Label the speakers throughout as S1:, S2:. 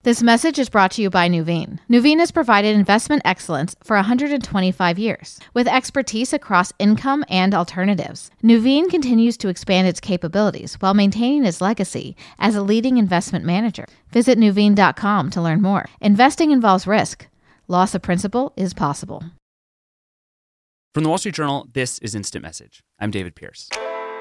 S1: This message is brought to you by Nuveen. Nuveen has provided investment excellence for 125 years, with expertise across income and alternatives. Nuveen continues to expand its capabilities while maintaining its legacy as a leading investment manager. Visit Nuveen.com to learn more. Investing involves risk. Loss of principal is possible.
S2: From the Wall Street Journal, this is Instant Message. I'm David Pierce.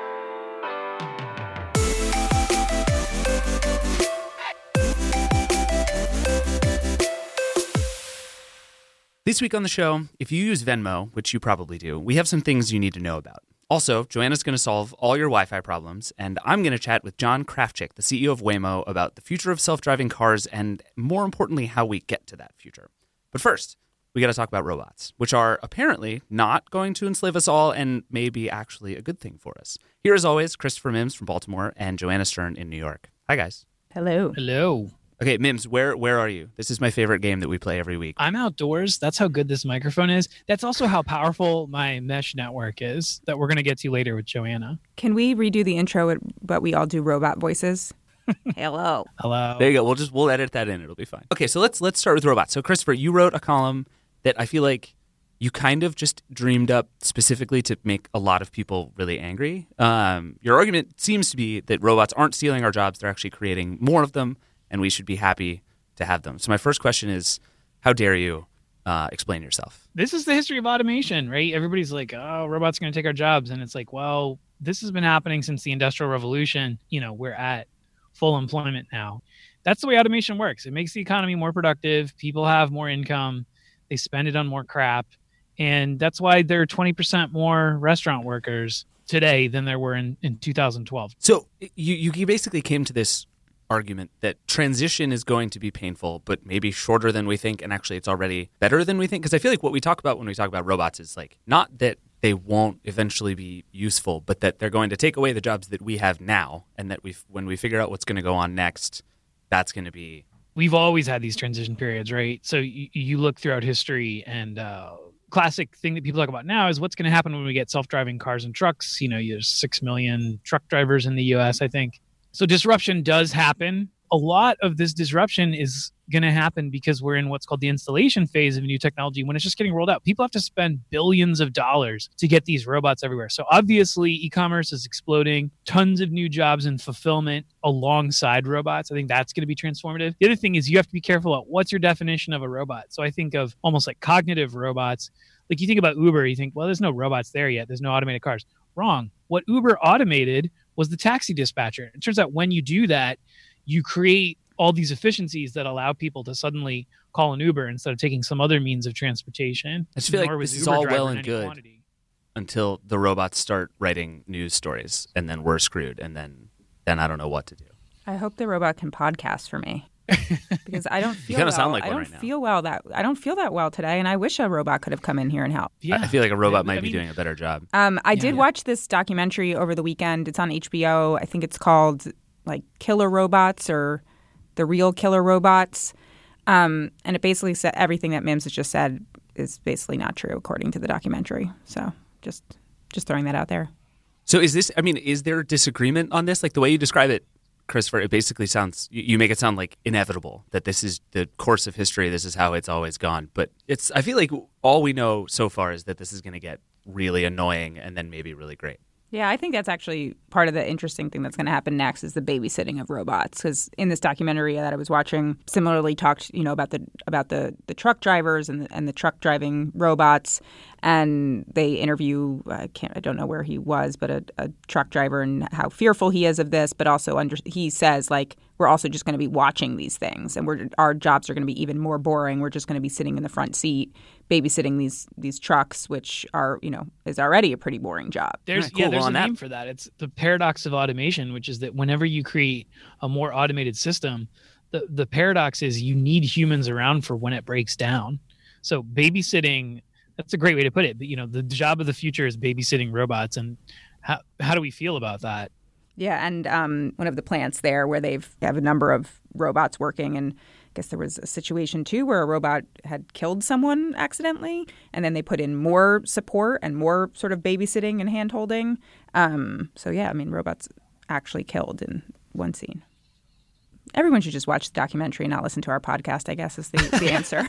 S2: This week on the show, if you use Venmo, which you probably do, we have some things you need to know about. Also, Joanna's going to solve all your Wi-Fi problems, and I'm going to chat with John Krafcik, the CEO of Waymo, about the future of self-driving cars and, more importantly, how we get to that future. But first, we got to talk about robots, which are apparently not going to enslave us all and may be actually a good thing for us. Here, as always, Christopher Mims from Baltimore and Joanna Stern in New York. Hi, guys.
S3: Hello.
S4: Hello.
S2: Okay, Mims, where are you? This is my favorite game that we play every week.
S4: I'm outdoors. That's how good this microphone is. That's also how powerful my mesh network is that we're going to get to later with Joanna.
S3: Can we redo the intro, but we all do robot voices? Hello.
S4: Hello.
S2: There you go. We'll edit that in. It'll be fine. Okay, so let's start with robots. So, Christopher, you wrote a column that I feel like you kind of just dreamed up specifically to make a lot of people really angry. Your argument seems to be that robots aren't stealing our jobs. They're actually creating more of them, and we should be happy to have them. So my first question is, how dare you explain yourself?
S4: This is the history of automation, right? Everybody's like, oh, robots are going to take our jobs. And it's like, well, this has been happening since the Industrial Revolution. You know, we're at full employment now. That's the way automation works. It makes the economy more productive. People have more income. They spend it on more crap. And that's why there are 20% more restaurant workers today than there were in 2012.
S2: So you basically came to this argument that transition is going to be painful, but maybe shorter than we think, and actually it's already better than we think. Because I feel like what we talk about when we talk about robots is like not that they won't eventually be useful, but that they're going to take away the jobs that we have now, and that when we figure out what's going to go on next, that's going to be...
S4: We've always had these transition periods, right? So you look throughout history, and classic thing that people talk about now is what's going to happen when we get self-driving cars and trucks. You know, there's 6 million truck drivers in the U.S., I think. So disruption does happen. A lot of this disruption is going to happen because we're in what's called the installation phase of a new technology when it's just getting rolled out. People have to spend billions of dollars to get these robots everywhere. So obviously e-commerce is exploding, tons of new jobs in fulfillment alongside robots. I think that's going to be transformative. The other thing is you have to be careful about what's your definition of a robot. So I think of almost like cognitive robots. Like you think about Uber, you think, well, there's no robots there yet. There's no automated cars. Wrong. What Uber automated was the taxi dispatcher. It turns out when you do that, you create all these efficiencies that allow people to suddenly call an Uber instead of taking some other means of transportation.
S2: I just feel like this is all well and good until the robots start writing news stories, and then we're screwed, and then I don't know what to do.
S3: I hope the robot can podcast for me. Because I don't feel
S2: you kind of sound like one right now.
S3: I don't feel that well today, and I wish a robot could have come in here and helped.
S4: Yeah.
S2: I feel like a robot might be doing a better job.
S3: I did watch this documentary over the weekend. It's on HBO. I think it's called like Killer Robots or The Real Killer Robots. And it basically said everything that Mims has just said is basically not true according to the documentary. So just throwing that out there.
S2: So is there disagreement on this? Like the way you describe it, Christopher, it basically sounds, you make it sound like inevitable, that this is the course of history, this is how it's always gone. But I feel like all we know so far is that this is going to get really annoying and then maybe really great.
S3: Yeah, I think that's actually part of the interesting thing that's going to happen next is the babysitting of robots. Because in this documentary that I was watching, similarly talked, about the truck drivers and the truck driving robots, and they interview I don't know where he was, but a truck driver and how fearful he is of this, but also he says like we're also just going to be watching these things, and our jobs are going to be even more boring. We're just going to be sitting in the front seat babysitting these trucks, which are is already a pretty boring job.
S4: There's a name for that. It's the paradox of automation, which is that whenever you create a more automated system, the paradox is you need humans around for when it breaks down. So babysitting, that's a great way to put it. But the job of the future is babysitting robots, and how do we feel about that?
S3: Yeah, and one of the plants there where they have a number of robots working, and I guess there was a situation too where a robot had killed someone accidentally, and then they put in more support and more sort of babysitting and hand-holding. So yeah, robots actually killed in one scene. Everyone should just watch the documentary and not listen to our podcast, I guess, is the answer.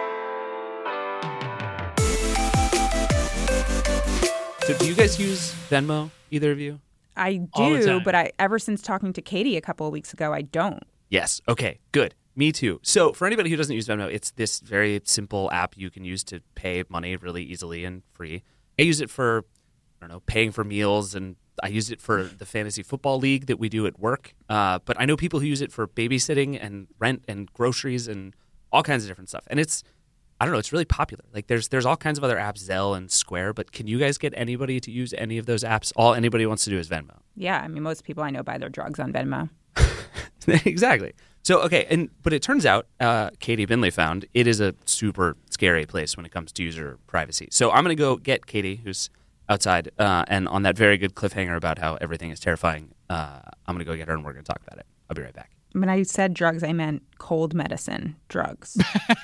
S2: So do you guys use Venmo, either of you?
S3: I
S4: All the
S3: do,
S4: time.
S3: but ever since talking to Katie a couple of weeks ago, I don't.
S2: Yes. Okay, good. Me too. So for anybody who doesn't use Venmo, it's this very simple app you can use to pay money really easily and free. I use it for, I don't know, paying for meals, and I use it for the fantasy football league that we do at work. But I know people who use it for babysitting and rent and groceries and all kinds of different stuff. And it's, I don't know, it's really popular. Like there's all kinds of other apps, Zelle and Square, but can you guys get anybody to use any of those apps? All anybody wants to do is Venmo.
S3: Yeah, I mean, most people I know buy their drugs on Venmo.
S2: Exactly. So, okay, but it turns out, Katie Binley found, it is a super scary place when it comes to user privacy. So I'm going to go get Katie, who's outside, and on that very good cliffhanger about how everything is terrifying, I'm going to go get her and we're going to talk about it. I'll be right back.
S3: When I said drugs, I meant cold medicine drugs.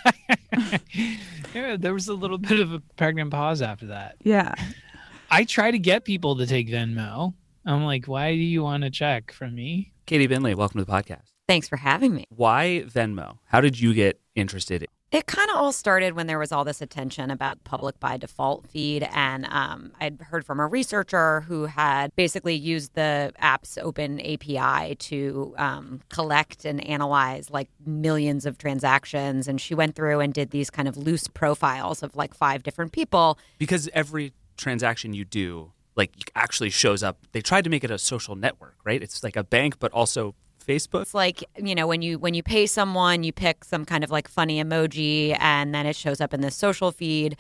S4: Yeah, there was a little bit of a pregnant pause after that.
S3: Yeah.
S4: I try to get people to take Venmo. I'm like, why do you want to check from me?
S2: Katie Binley, welcome to the podcast.
S5: Thanks for having me.
S2: Why Venmo? How did you get interested?
S5: It kind of all started when there was all this attention about public by default feed. And I'd heard from a researcher who had basically used the app's open API to collect and analyze like millions of transactions. And she went through and did these kind of loose profiles of like 5 different people.
S2: Because every transaction you do, like, actually shows up. They tried to make it a social network, right? It's like a bank, but also Facebook.
S5: It's like, you know, when you pay someone, you pick some kind of like funny emoji and then it shows up in the social feed.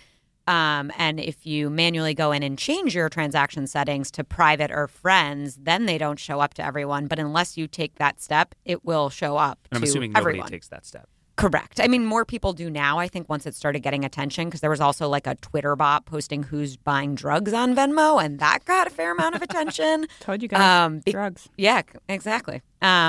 S5: And if you manually go in and change your transaction settings to private or friends, then they don't show up to everyone. But unless you take that step, it will show up
S2: And I'm
S5: to
S2: assuming nobody
S5: everyone.
S2: takes that step.
S5: Correct. I mean, more people do now, I think, once it started getting attention, because there was also like a Twitter bot posting who's buying drugs on Venmo, and that got a fair amount of attention.
S3: Told you guys,
S5: be-
S3: drugs.
S5: Yeah, exactly.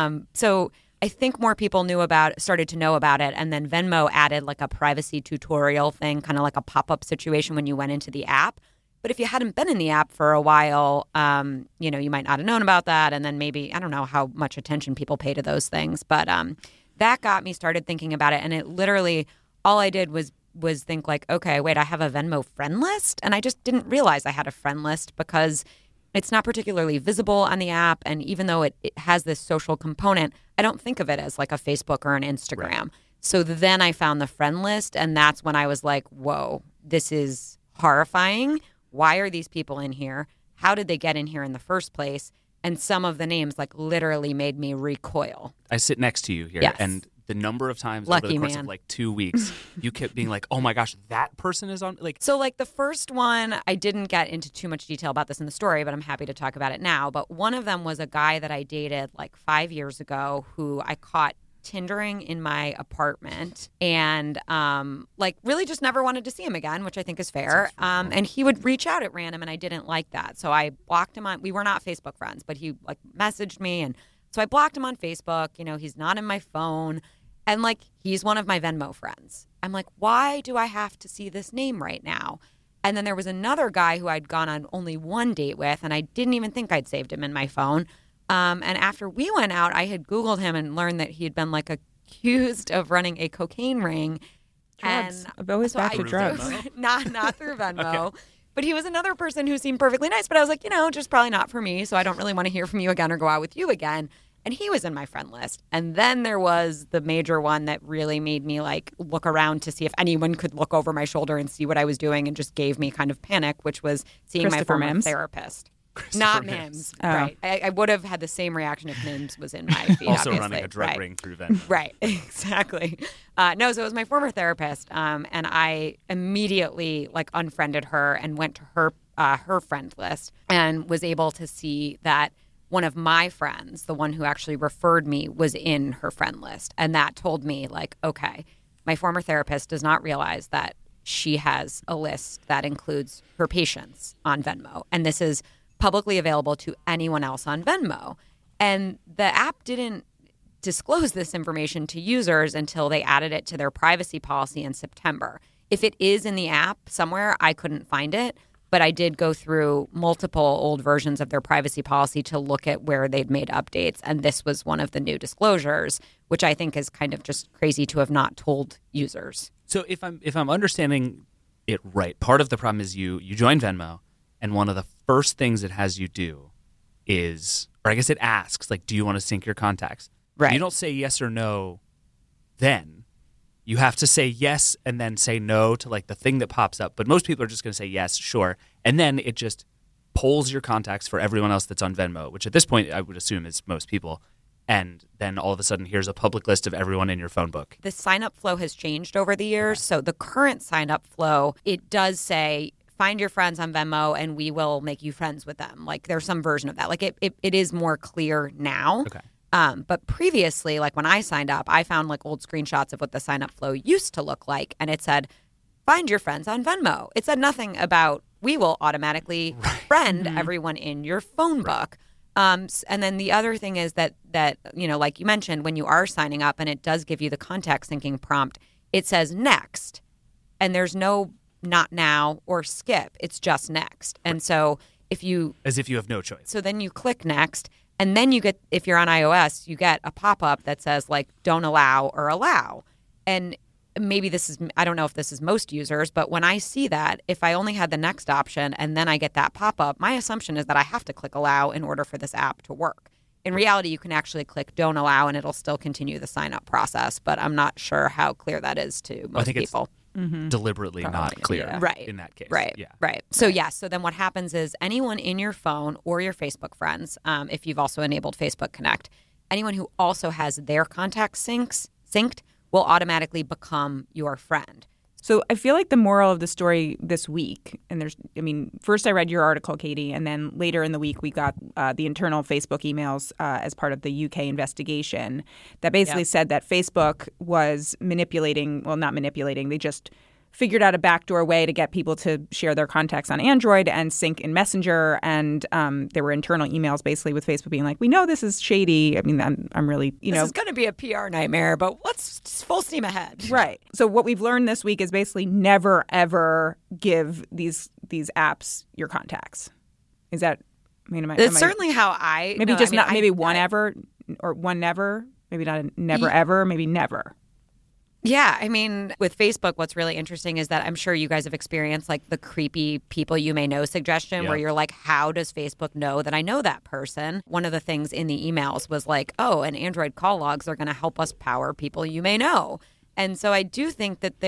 S5: So I think more people started to know about it, and then Venmo added like a privacy tutorial thing, kind of like a pop-up situation when you went into the app. But if you hadn't been in the app for a while, you know, you might not have known about that, and then maybe, I don't know how much attention people pay to those things, but that got me started thinking about it. And it literally, all I did was think like, okay, wait, I have a Venmo friend list. And I just didn't realize I had a friend list because it's not particularly visible on the app. And even though it has this social component, I don't think of it as like a Facebook or an Instagram. Right. So then I found the friend list. And that's when I was like, whoa, this is horrifying. Why are these people in here? How did they get in here in the first place? And some of the names like literally made me recoil.
S2: I sit next to you here,
S5: Yes.
S2: and the number of times
S5: Lucky
S2: over the course
S5: man.
S2: of like 2 weeks, you kept being like, "Oh my gosh, that person is on." Like,
S5: So like the first one, I didn't get into too much detail about this in the story, but I'm happy to talk about it now. But one of them was a guy that I dated like 5 years ago who I caught Tindering in my apartment and like really just never wanted to see him again, which I think is fair. And he would reach out at random and I didn't like that. So I blocked him on, we were not Facebook friends, but he like messaged me. And so I blocked him on Facebook. You know, he's not in my phone. And like, he's one of my Venmo friends. I'm like, why do I have to see this name right now? And then there was another guy who I'd gone on only one date with, and I didn't even think I'd saved him in my phone. And after we went out, I had Googled him and learned that he had been like accused of running a cocaine ring.
S3: Drugs.
S5: And
S3: I've always back to
S2: Through
S3: drugs.
S2: Venmo?
S5: not through Venmo. But he was another person who seemed perfectly nice. But I was like, you know, just probably not for me. So I don't really want to hear from you again or go out with you again. And he was in my friend list. And then there was the major one that really made me like look around to see if anyone could look over my shoulder and see what I was doing and just gave me kind of panic, which was seeing my
S3: Christopher
S5: former
S3: Mims?
S5: therapist.
S2: Christopher
S5: Not
S2: Mims.
S5: Mims.
S3: Oh.
S5: Right. I would have had the same reaction if Mims was in my feed.
S2: Also
S5: obviously.
S2: running a drug
S5: Right.
S2: ring through Venmo.
S5: Right, exactly. No, so it was my former therapist, and I immediately like unfriended her and went to her friend list and was able to see that one of my friends, the one who actually referred me, was in her friend list, and that told me like, okay, my former therapist does not realize that she has a list that includes her patients on Venmo, and this is publicly available to anyone else on Venmo. And the app didn't disclose this information to users until they added it to their privacy policy in September. If it is in the app somewhere, I couldn't find it. But I did go through multiple old versions of their privacy policy to look at where they'd made updates. And this was one of the new disclosures, which I think is kind of just crazy to have not told users.
S2: So if I'm understanding it right, part of the problem is you join Venmo, and one of the first things it has you do is, or I guess it asks, like, do you want to sync your contacts?
S5: Right.
S2: You don't say yes or no then. You have to say yes and then say no to like the thing that pops up. But most people are just going to say yes, sure. And then it just polls your contacts for everyone else that's on Venmo, which at this point I would assume is most people. And then all of a sudden, here's a public list of everyone in your phone book.
S5: The sign-up flow has changed over the years. Okay. So the current sign-up flow, it does say, find your friends on Venmo and we will make you friends with them. Like there's some version of that. Like it is more clear now.
S2: Okay.
S5: But previously, like when I signed up, I found like old screenshots of what the sign-up flow used to look like. And it said, find your friends on Venmo. It said nothing about we will automatically friend everyone in your phone book. And then the other thing is that, you know, like you mentioned, when you are signing up and it does give you the contact syncing prompt, it says next. And there's no not now or skip. It's just next. And so if you...
S2: As if you have no choice.
S5: So then you click next. And then you get, if you're on iOS, you get a pop-up that says like, don't allow or allow. And maybe this is, I don't know if this is most users, but when I see that, if I only had the next option and then I get that pop-up, my assumption is that I have to click allow in order for this app to work. In reality, you can actually click don't allow and it'll still continue the sign-up process, but I'm not sure how clear that is to most people.
S2: Deliberately not clear in that case.
S5: Right. So so then what happens is anyone in your phone or your Facebook friends, if you've also enabled Facebook Connect, anyone who also has their contacts synced will automatically become your friend.
S3: So I feel like the moral of the story this week, and first I read your article, Katie, and then later in the week we got the internal Facebook emails as part of the UK investigation that basically said that Facebook was not manipulating, they just figured out a backdoor way to get people to share their contacts on Android and sync in Messenger. And there were internal emails basically with Facebook being like, we know this is shady. I mean, I'm really,
S5: this is going to be a PR nightmare, but let's just full steam ahead.
S3: Right. So what we've learned this week is basically never, ever give these apps your contacts. Is that,
S5: It's certainly how I...
S3: Maybe maybe one ever or one never. Maybe not a never ever, maybe never.
S5: Yeah, I mean, with Facebook, what's really interesting is that I'm sure you guys have experienced like the creepy people you may know suggestion where you're like, how does Facebook know that I know that person? One of the things in the emails was like, oh, and Android call logs are going to help us power people you may know. And so I do think that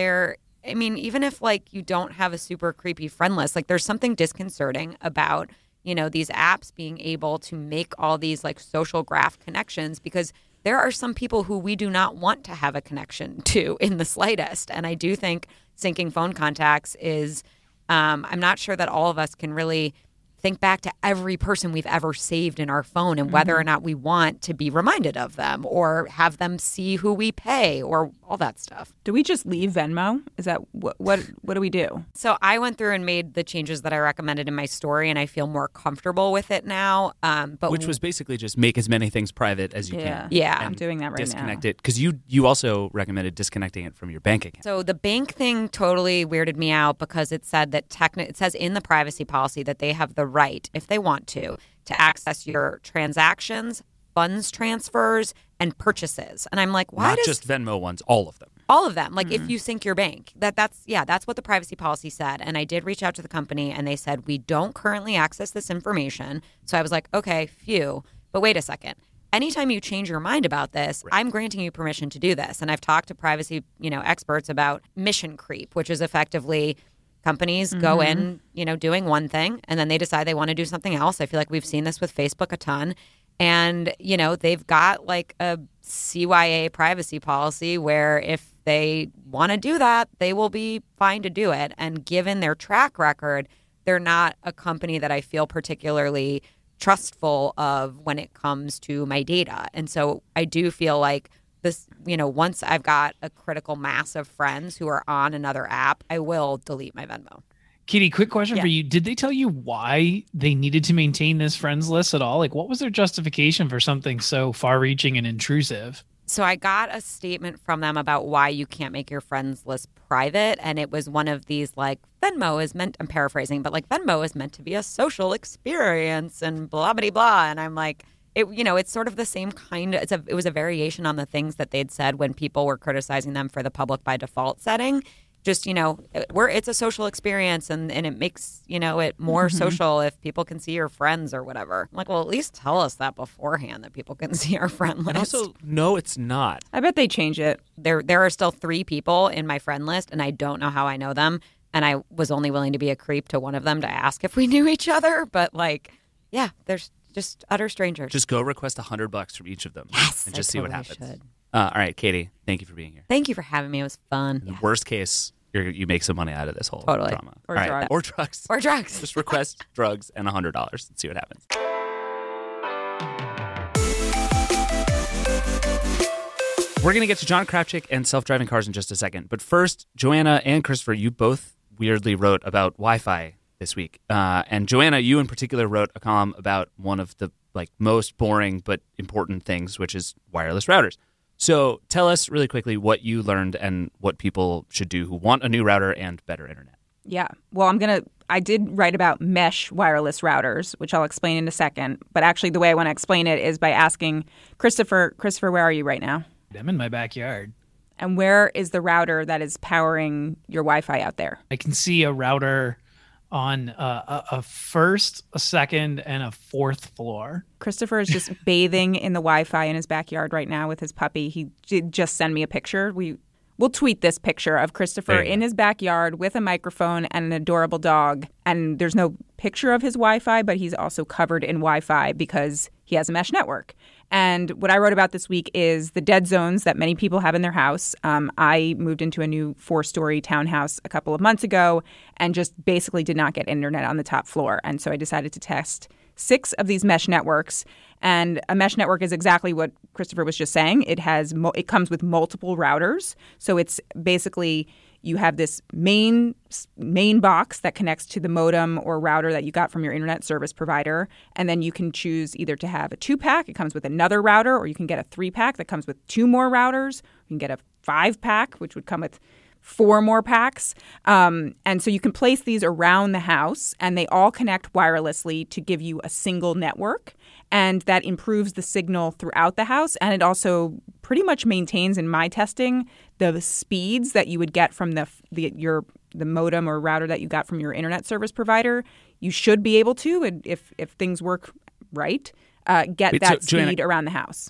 S5: even if like you don't have a super creepy friend list, like there's something disconcerting about, these apps being able to make all these like social graph connections because there are some people who we do not want to have a connection to in the slightest. And I do think syncing phone contacts is, I'm not sure that all of us can really think back to every person we've ever saved in our phone and whether or not we want to be reminded of them or have them see who we pay or all that stuff.
S3: Do we just leave Venmo? Is that what do we do?
S5: So I went through and made the changes that I recommended in my story, and I feel more comfortable with it now.
S2: Which was basically just make as many things private as you can.
S5: Yeah,
S3: I'm doing that right now.
S2: Disconnect it because you also recommended disconnecting it from your bank account.
S5: So the bank thing totally weirded me out because it said that it says in the privacy policy that they have the right, if they want to access your transactions, funds transfers, and purchases. And I'm like, why
S2: Not just Venmo ones, all of them.
S5: All of them. Like if you sync your bank. That's what the privacy policy said. And I did reach out to the company and they said, we don't currently access this information. So I was like, okay, phew. But wait a second. Anytime you change your mind about this, I'm granting you permission to do this. And I've talked to privacy, experts about mission creep, which is effectively companies go in, doing one thing, and then they decide they want to do something else. I feel like we've seen this with Facebook a ton. And, they've got like a CYA privacy policy where if they want to do that, they will be fine to do it. And given their track record, they're not a company that I feel particularly trustful of when it comes to my data. And so I do feel like this, once I've got a critical mass of friends who are on another app, I will delete my Venmo.
S4: Katie, quick question for you. Did they tell you why they needed to maintain this friends list at all? Like, what was their justification for something so far-reaching and intrusive?
S5: So I got a statement from them about why you can't make your friends list private. And it was one of these like, Venmo is meant, I'm paraphrasing, but like Venmo is meant to be a social experience and blah, blah, blah. And I'm like, it's sort of the same kind of, it was a variation on the things that they'd said when people were criticizing them for the public by default setting. Just, it's a social experience and it makes, it more social if people can see your friends or whatever. I'm like, well, at least tell us that beforehand that people can see our friend list.
S2: And also, no, it's not.
S3: I bet they change it.
S5: There are still 3 people in my friend list, and I don't know how I know them. And I was only willing to be a creep to one of them to ask if we knew each other. But there's just utter strangers.
S2: Just go request $100 from each of them.
S5: Yes,
S2: and just see what happens.
S5: Should.
S2: All right, Katie, thank you for being here.
S5: Thank you for having me. It was fun.
S2: In the worst case, you make some money out of this whole drama.
S3: Or drugs.
S2: Or drugs.
S5: Or drugs.
S2: Just request drugs and $100 and see what happens. We're going to get to Jon Kravchik and self-driving cars in just a second. But first, Joanna and Christopher, you both weirdly wrote about Wi-Fi this week. And Joanna, you in particular wrote a column about one of the most boring but important things, which is wireless routers. So tell us really quickly what you learned and what people should do who want a new router and better internet.
S3: Yeah. Well, I did write about mesh wireless routers, which I'll explain in a second. But actually, the way I want to explain it is by asking Christopher, where are you right now?
S4: I'm in my backyard.
S3: And where is the router that is powering your Wi-Fi out there?
S4: I can see a router on a first, a second, and a fourth floor.
S3: Christopher is just bathing in the Wi-Fi in his backyard right now with his puppy. He did just send me a picture. We'll tweet this picture of Christopher in his backyard with a microphone and an adorable dog. And there's no picture of his Wi-Fi, but he's also covered in Wi-Fi because he has a mesh network. And what I wrote about this week is the dead zones that many people have in their house. I moved into a new 4-story townhouse a couple of months ago and just basically did not get internet on the top floor. And so I decided to test 6 of these mesh networks. And a mesh network is exactly what Christopher was just saying. It comes with multiple routers. So it's basically you have this main box that connects to the modem or router that you got from your internet service provider. And then you can choose either to have a 2-pack. It comes with another router, or you can get a 3-pack that comes with 2 more routers. You can get a 5-pack, which would come with 4 more packs. And so you can place these around the house, and they all connect wirelessly to give you a single network. And that improves the signal throughout the house. And it also pretty much maintains, in my testing, the speeds that you would get from the modem or router that you got from your internet service provider. You should be able to, if things work right, get that speed Joanna, around the house.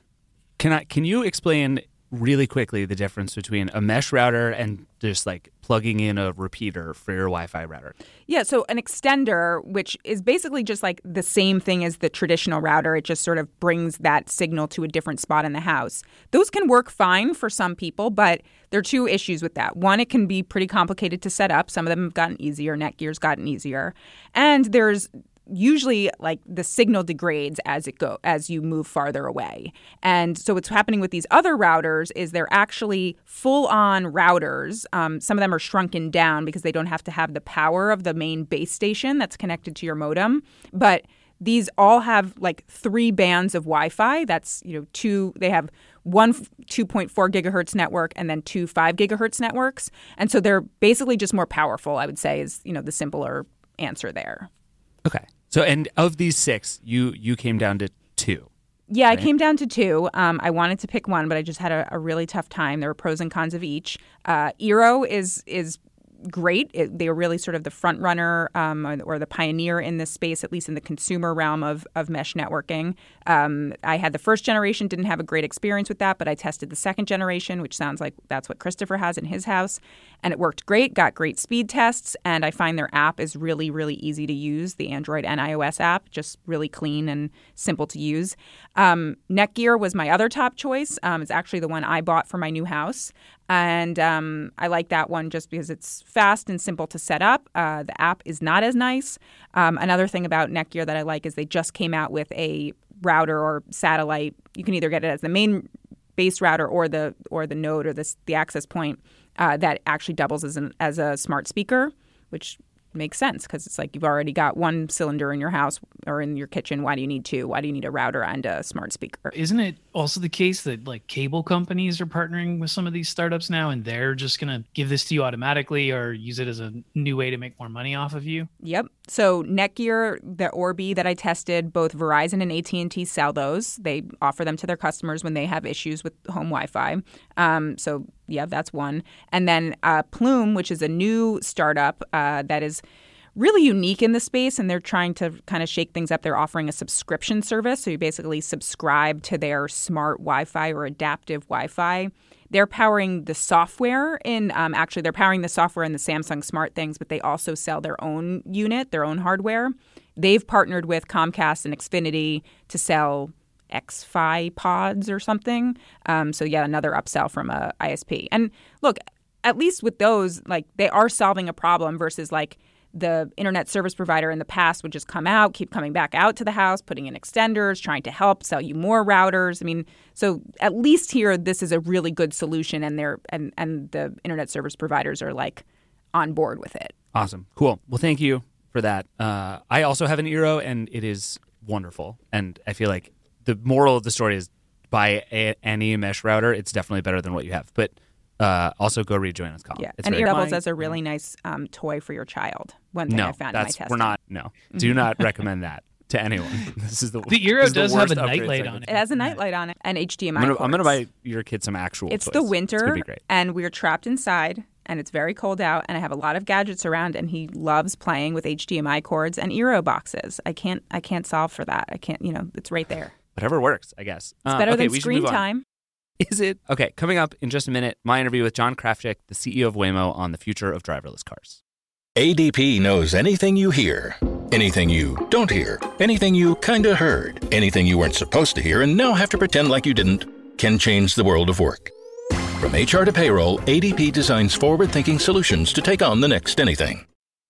S2: Can you explain really quickly the difference between a mesh router and just plugging in a repeater for your Wi-Fi router?
S3: Yeah, so an extender, which is basically just the same thing as the traditional router, it just sort of brings that signal to a different spot in the house. Those can work fine for some people, but there are 2 issues with that. One, it can be pretty complicated to set up. Some of them have gotten easier. Netgear's gotten easier. And there's usually the signal degrades as you move farther away. And so what's happening with these other routers is they're actually full-on routers. Some of them are shrunken down because they don't have to have the power of the main base station that's connected to your modem. But these all have 3 bands of Wi-Fi. That's, 2, they have one 2.4 gigahertz network and then 2 5 gigahertz networks. And so they're basically just more powerful, I would say, is, the simpler answer there.
S2: Okay. So, and of these 6, you came down to 2.
S3: Yeah, right? I came down to 2. I wanted to pick one, but I just had a really tough time. There were pros and cons of each. Eero is great. They were really sort of the front runner or the pioneer in this space, at least in the consumer realm of mesh networking. I had the first generation, didn't have a great experience with that, but I tested the second generation, which sounds like that's what Christopher has in his house. And it worked great, got great speed tests, and I find their app is really, really easy to use, the Android and iOS app, just really clean and simple to use. Netgear was my other top choice. It's actually the one I bought for my new house. And I like that one just because it's fast and simple to set up. The app is not as nice. Another thing about Netgear that I like is they just came out with a router or satellite. You can either get it as the main base router or the node or the access point that actually doubles as a smart speaker, which makes sense because it's like you've already got one cylinder in your house or in your kitchen. Why do you need two? Why do you need a router and a smart speaker?
S4: Isn't it also the case that like cable companies are partnering with some of these startups now and they're just going to give this to you automatically or use it as a new way to make more money off of you?
S3: Yep. So Netgear, the Orbi that I tested, both Verizon and AT&T sell those. They offer them to their customers when they have issues with home Wi-Fi. So yeah, that's one. And then Plume, which is a new startup that is really unique in the space, and they're trying to kind of shake things up. They're offering a subscription service. So you basically subscribe to their smart Wi-Fi or adaptive Wi-Fi. They're powering the software they're powering the software in the Samsung Smart Things, but they also sell their own unit, their own hardware. They've partnered with Comcast and Xfinity to sell X-Fi pods or something. So yeah, another upsell from a ISP. And look, at least with those, like they are solving a problem versus like the internet service provider in the past would just come out, keep coming back out to the house, putting in extenders, trying to help sell you more routers. I mean, so at least here, this is a really good solution, and the internet service providers are like on board with it.
S2: Awesome. Cool. Well, thank you for that. I also have an Eero, and it is wonderful. And I feel like the moral of the story is buy any mesh router. It's definitely better than what you have. But also go read Joanna's column.
S3: Yeah, and Earbuds as a really nice toy for your child. One thing I found in my testing.
S2: Do not recommend that to anyone. This is the
S4: Eero does have a nightlight on it.
S3: It has a nightlight on it and HDMI
S2: I'm going to buy your kid some actual
S3: It's
S2: toys.
S3: the winter,
S2: it's gonna be great.
S3: And we're trapped inside, and it's very cold out, and I have a lot of gadgets around, and he loves playing with HDMI cords and Eero boxes. I can't solve for that. I can't, it's right there.
S2: Whatever works, I guess.
S3: It's better than screen time.
S2: Is it? Okay, coming up in just a minute, my interview with John Krafcik, the CEO of Waymo, on the future of driverless cars.
S6: ADP knows anything you hear, anything you don't hear, anything you kind of heard, anything you weren't supposed to hear and now have to pretend like you didn't, can change the world of work. From HR to payroll, ADP designs forward-thinking solutions to take on the next anything.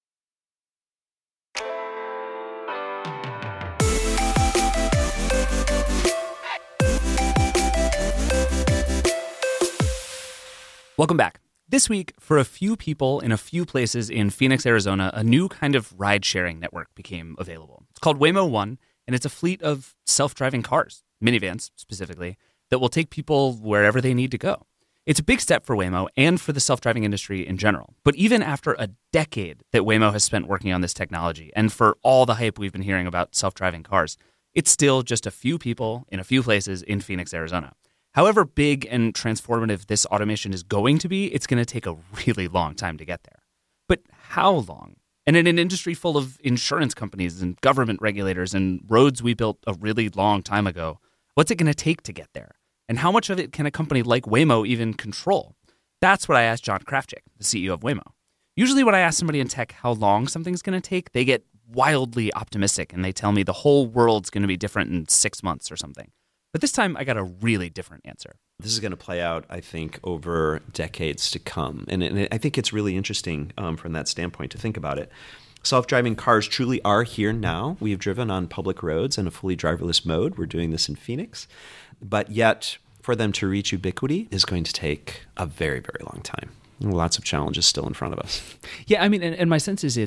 S2: Welcome back. This week, for a few people in a few places in Phoenix, Arizona, a new kind of ride-sharing network became available. It's called Waymo One, and it's a fleet of self-driving cars, minivans specifically, that will take people wherever they need to go. It's a big step for Waymo and for the self-driving industry in general. But even after a decade that Waymo has spent working on this technology, and for all the hype we've been hearing about self-driving cars, it's still just a few people in a few places in Phoenix, Arizona. However big and transformative this automation is going to be, it's going to take a really long time to get there. But how long? And in an industry full of insurance companies and government regulators and roads we built a really long time ago, what's it going to take to get there? And how much of it can a company like Waymo even control? That's what I asked John Krafcik, the CEO of Waymo. Usually when I ask somebody in tech how long something's going to take, they get wildly optimistic and they tell me the whole world's going to be different in 6 months or something. But this time, I got a really different answer.
S7: This is going to play out, I think, over decades to come. And I think it's really interesting from that standpoint to think about it. Self-driving cars truly are here now. We have driven on public roads in a fully driverless mode. We're doing this in Phoenix. But yet, for them to reach ubiquity is going to take a very, very long time. Lots of challenges still in front of us.
S2: Yeah, I mean, and my sense is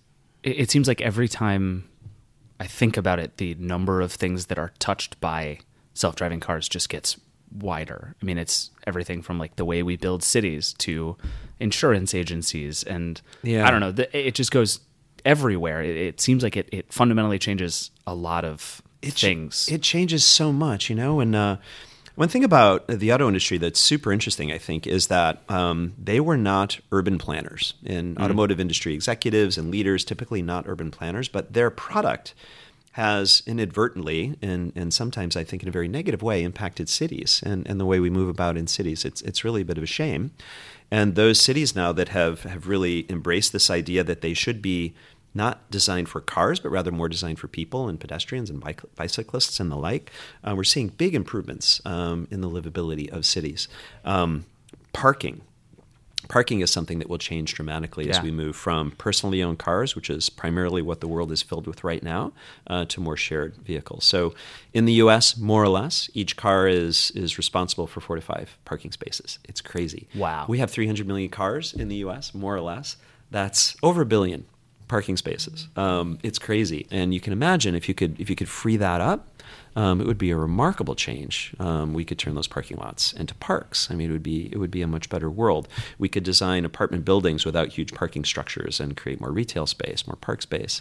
S2: it seems like every time I think about it, the number of things that are touched by self-driving cars just gets wider. I mean, it's everything from like the way we build cities to insurance agencies. And I don't know, it just goes everywhere. It seems like it fundamentally changes a lot of things.
S7: It changes so much, and one thing about the auto industry that's super interesting, I think, is that they were not urban planners. In automotive industry, executives and leaders, typically not urban planners, but their product has inadvertently, and sometimes I think in a very negative way, impacted cities and the way we move about in cities. It's really a bit of a shame. And those cities now that have really embraced this idea that they should be not designed for cars, but rather more designed for people and pedestrians and bicyclists and the like, we're seeing big improvements in the livability of cities. Parking is something that will change dramatically as we move from personally owned cars, which is primarily what the world is filled with right now, to more shared vehicles. So in the U.S., more or less, each car is responsible for 4 to 5 parking spaces. It's crazy.
S2: Wow.
S7: We have 300 million cars in the U.S., more or less. That's over 1 billion parking spaces. It's crazy, and you can imagine if you could free that up. It would be a remarkable change. We could turn those parking lots into parks. I mean, it would be a much better world. We could design apartment buildings without huge parking structures and create more retail space, more park space.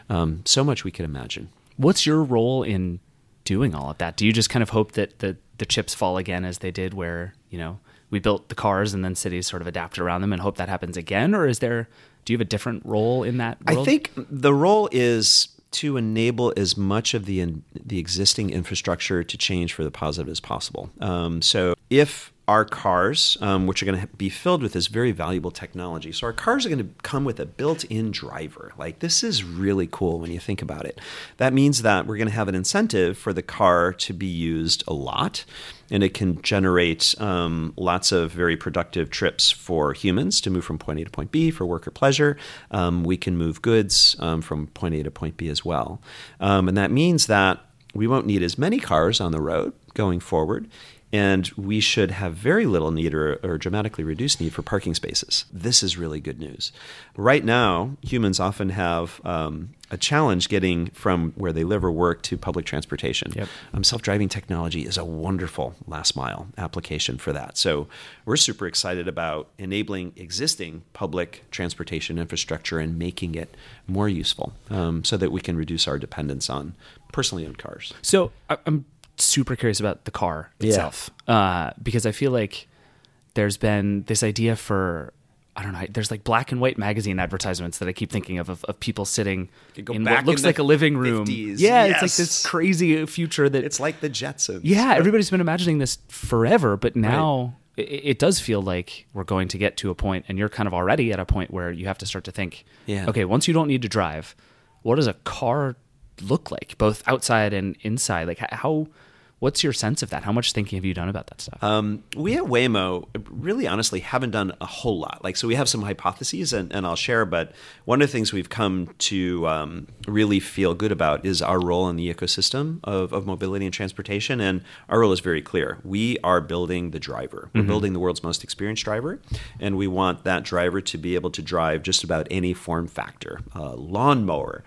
S7: So much we could imagine.
S2: What's your role in doing all of that? Do you just kind of hope that the chips fall again as they did where, we built the cars and then cities sort of adapted around them and hope that happens again? Or do you have a different role in that world?
S7: I think the role is to enable as much of the existing infrastructure to change for the positive as possible. So if our cars, which are going to be filled with this very valuable technology. So our cars are going to come with a built-in driver. Like, this is really cool when you think about it. That means that we're going to have an incentive for the car to be used a lot, and it can generate lots of very productive trips for humans to move from point A to point B for work or pleasure. We can move goods from point A to point B as well. And that means that we won't need as many cars on the road going forward. And we should have very little need or dramatically reduced need for parking spaces. This is really good news. Right now, humans often have a challenge getting from where they live or work to public transportation.
S2: Yep.
S7: Self-driving technology is a wonderful last mile application for that. So we're super excited about enabling existing public transportation infrastructure and making it more useful so that we can reduce our dependence on personally owned cars.
S2: So I'm super curious about the car itself, because I feel like there's been this idea for, I don't know, there's like black and white magazine advertisements that I keep thinking of people sitting in what looks like a living room.
S7: 50s.
S2: Yeah,
S7: Yes.
S2: It's like this crazy future that
S7: It's like the Jetsons.
S2: yeah, everybody's been imagining this forever, but now it does feel like we're going to get to a point, and you're kind of already at a point where you have to start to think, okay, once you don't need to drive, what does a car look like, both outside and inside? Like, what's your sense of that? How much thinking have you done about that stuff?
S7: We at Waymo really honestly haven't done a whole lot. So we have some hypotheses and I'll share, but one of the things we've come to really feel good about is our role in the ecosystem of mobility and transportation. And our role is very clear. We are building the driver. We're building the world's most experienced driver. And we want that driver to be able to drive just about any form factor, lawnmower,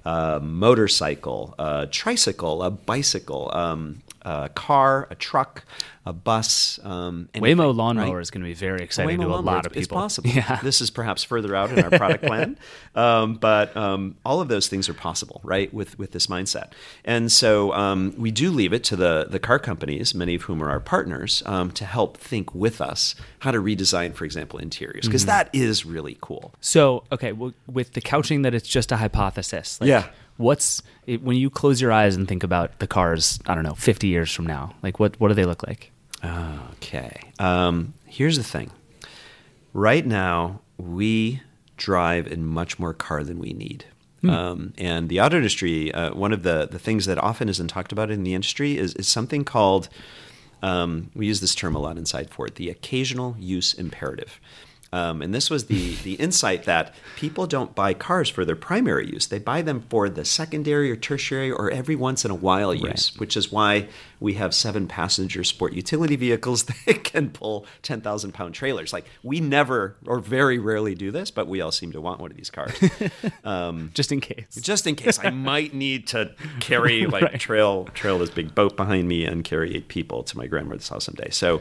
S7: motorcycle, tricycle, a bicycle, a car, a truck, a bus.
S2: Waymo lawnmower is going to be very exciting to a lot of people.
S7: It's possible.
S2: Yeah.
S7: This is perhaps further out in our product plan, but all of those things are possible, right, with this mindset. And so we do leave it to the car companies, many of whom are our partners, to help think with us how to redesign, for example, interiors, because that is really cool.
S2: So, okay, well, with the couching that it's just a hypothesis. When you close your eyes and think about the cars, I don't know, 50 years from now, like what do they look like?
S7: Okay. Here's the thing. Right now, we drive in much more car than we need. And the auto industry, one of the things that often isn't talked about in the industry is something called, we use this term a lot inside Ford, the occasional use imperative. And this was the insight that people don't buy cars for their primary use. They buy them for the secondary or tertiary or every once in a while use, which is why we have 7-passenger sport utility vehicles that can pull 10,000-pound trailers. Like, we never or very rarely do this, but we all seem to want one of these cars.
S2: Just in case.
S7: Just in case. I might need to carry, trail this big boat behind me and carry 8 people to my grandmother's house someday. So,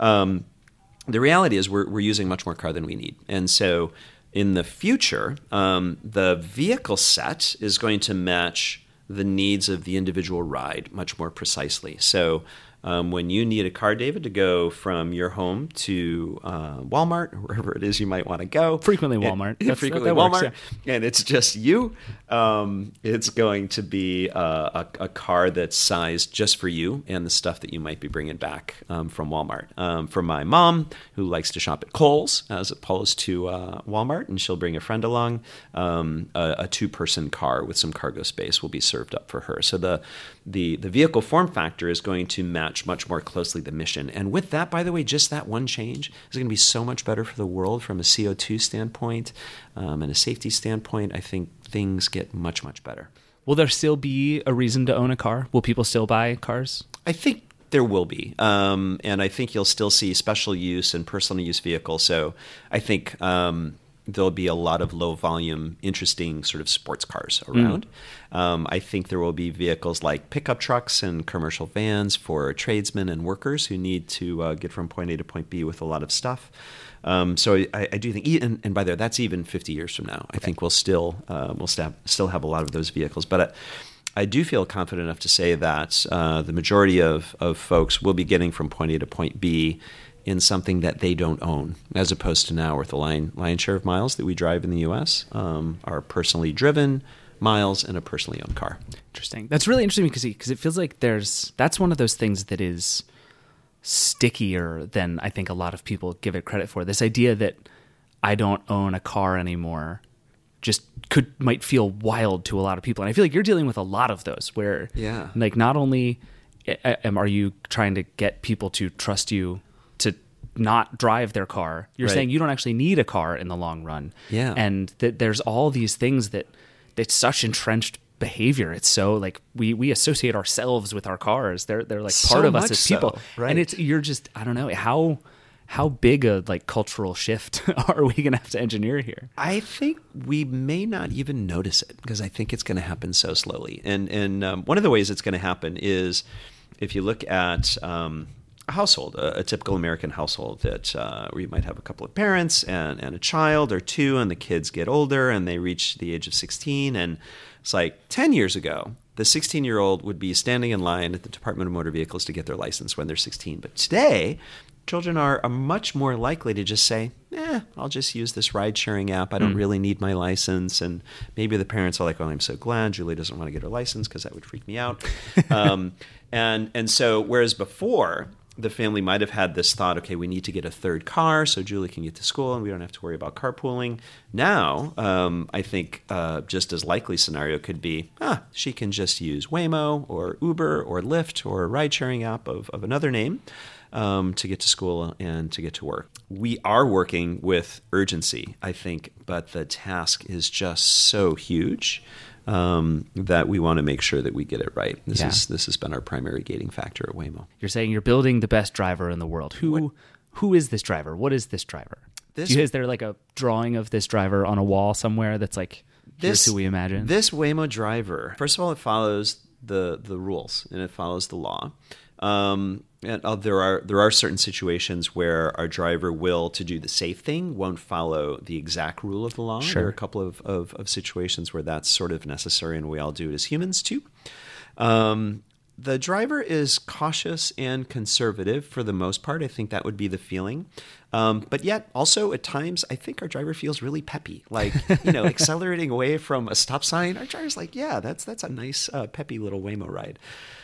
S7: the reality is we're using much more car than we need. And so in the future, the vehicle set is going to match the needs of the individual ride much more precisely. So when you need a car, David, to go from your home to Walmart, or wherever it is you might want to go.
S2: Frequently Walmart.
S7: Frequently
S2: that
S7: Walmart.
S2: Works, yeah.
S7: And it's just you. It's going to be a car that's sized just for you and the stuff that you might be bringing back from Walmart. For my mom, who likes to shop at Kohl's as opposed to Walmart, and she'll bring a friend along, a 2-person car with some cargo space will be served up for her. So the vehicle form factor is going to match much more closely the mission. And with that, by the way, just that one change is going to be so much better for the world from a CO2 standpoint and a safety standpoint. I think things get much, much better.
S2: Will there still be a reason to own a car? Will people still buy cars?
S7: I think there will be. And I think you'll still see special use and personal use vehicles. So I think there'll be a lot of low volume, interesting sort of sports cars around. I think there will be vehicles like pickup trucks and commercial vans for tradesmen and workers who need to get from point A to point B with a lot of stuff. So I do think, and by the way, that's even 50 years from now. I think we'll still have a lot of those vehicles. But I do feel confident enough to say that the majority of folks will be getting from point A to point B in something that they don't own, as opposed to now where the lion's share of miles that we drive in the U.S. Are personally driven miles in a personally owned car.
S2: Interesting. That's really interesting because it feels like that's one of those things that is stickier than I think a lot of people give it credit for. This idea that I don't own a car anymore just might feel wild to a lot of people. And I feel like you're dealing with a lot of those where like not only are you trying to get people to trust you to not drive their car, you're saying you don't actually need a car in the long run.
S7: Yeah.
S2: And that there's all these things that it's such entrenched behavior. It's so like we associate ourselves with our cars. They're like part of us as people.
S7: Right.
S2: And you're just, I don't know, how big a like cultural shift are we going to have to engineer here?
S7: I think we may not even notice it because I think it's going to happen so slowly. And one of the ways it's going to happen is if you look at a household, a typical American household that where you might have a couple of parents and a child or two, and the kids get older and they reach the age of 16. And it's like 10 years ago, the 16-year-old would be standing in line at the Department of Motor Vehicles to get their license when they're 16. But today, children are much more likely to just say, I'll just use this ride-sharing app. I don't really need my license. And maybe the parents are like, I'm so glad Julie doesn't want to get her license because that would freak me out. And so whereas before, the family might have had this thought, okay, we need to get a third car so Julie can get to school and we don't have to worry about carpooling. Now, I think just as likely scenario could be, she can just use Waymo or Uber or Lyft or a ride-sharing app of another name to get to school and to get to work. We are working with urgency, I think, but the task is just so huge that we want to make sure that we get it right. This has been our primary gating factor at Waymo.
S2: You're saying you're building the best driver in the world. Who is this driver? What is this driver? Is there like a drawing of this driver on a wall somewhere that's like, here's who we imagine?
S7: This Waymo driver, first of all, it follows the rules and it follows the law. And there are certain situations where our driver will, to do the safe thing, won't follow the exact rule of the law.
S2: Sure.
S7: There are a couple of situations where that's sort of necessary, and we all do it as humans too. The driver is cautious and conservative for the most part. I think that would be the feeling. But yet also at times, I think our driver feels really peppy, like, accelerating away from a stop sign. Our driver's like, that's a nice peppy little Waymo ride.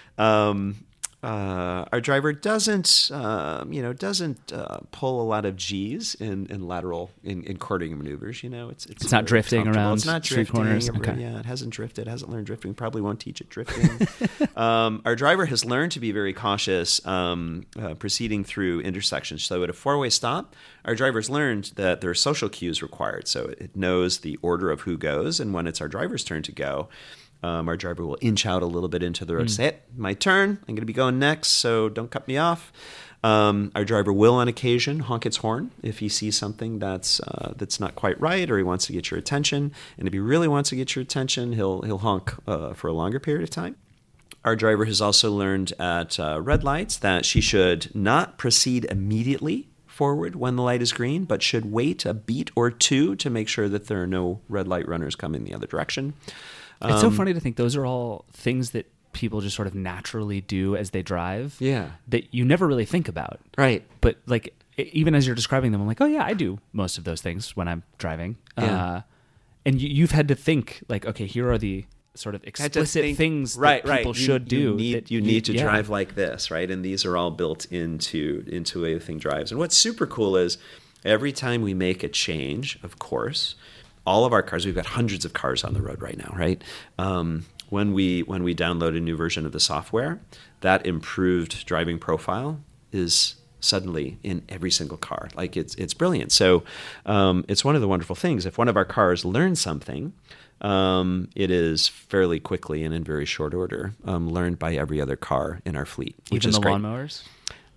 S7: Our driver doesn't pull a lot of G's in lateral in cornering maneuvers. It's
S2: not drifting around.
S7: It's not
S2: street
S7: drifting.
S2: corners. Okay.
S7: Yeah, it hasn't drifted. Hasn't learned drifting. Probably won't teach it drifting. Our driver has learned to be very cautious proceeding through intersections. So at a four-way stop, our driver's learned that there are social cues required. So it knows the order of who goes, and when it's our driver's turn to go, our driver will inch out a little bit into the road, say, my turn, I'm going to be going next, so don't cut me off. Our driver will, on occasion, honk its horn if he sees something that's not quite right, or he wants to get your attention. And if he really wants to get your attention, he'll honk for a longer period of time. Our driver has also learned at red lights that she should not proceed immediately forward when the light is green, but should wait a beat or two to make sure that there are no red light runners coming the other direction.
S2: It's so funny to think those are all things that people just sort of naturally do as they drive.
S7: Yeah.
S2: That you never really think about.
S7: Right.
S2: But like, even as you're describing them, I'm like, oh yeah, I do most of those things when I'm driving.
S7: Yeah.
S2: And you've had to think like, okay, here are the sort of explicit things that people should do.
S7: You need to drive like this, right? And these are all built into the way the thing drives. And what's super cool is every time we make a change, of course, all of our cars, we've got hundreds of cars on the road right now, right? When we download a new version of the software, that improved driving profile is suddenly in every single car. Like it's brilliant. So it's one of the wonderful things. If one of our cars learns something, it is fairly quickly and in very short order learned by every other car in our fleet.
S2: Even the lawnmowers?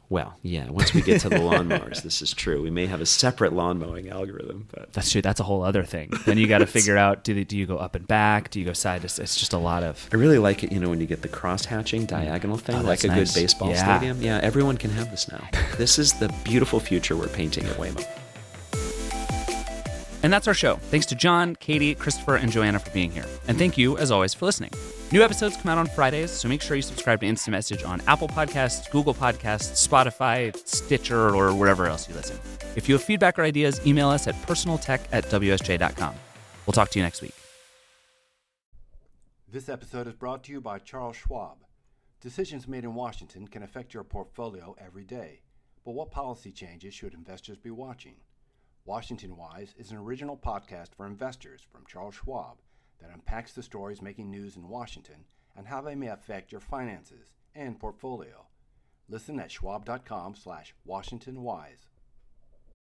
S7: Well, yeah, once we get to the lawnmowers, this is true. We may have a separate lawn mowing algorithm. But
S2: That's true. That's a whole other thing. Then you got to figure out, do you go up and back? Do you go side to side? It's just a lot of...
S7: I really like it, when you get the cross-hatching diagonal thing, like a
S2: nice.
S7: good baseball stadium. Yeah, everyone can have this now. This is the beautiful future we're painting at Waymo.
S2: And that's our show. Thanks to John, Katie, Christopher, and Joanna for being here. And thank you, as always, for listening. New episodes come out on Fridays, so make sure you subscribe to Instant Message on Apple Podcasts, Google Podcasts, Spotify, Stitcher, or wherever else you listen. If you have feedback or ideas, email us at personaltech@wsj.com. We'll talk to you next week.
S8: This episode is brought to you by Charles Schwab. Decisions made in Washington can affect your portfolio every day. But what policy changes should investors be watching? Washington Wise is an original podcast for investors from Charles Schwab that unpacks the stories making news in Washington and how they may affect your finances and portfolio. Listen at schwab.com/WashingtonWise.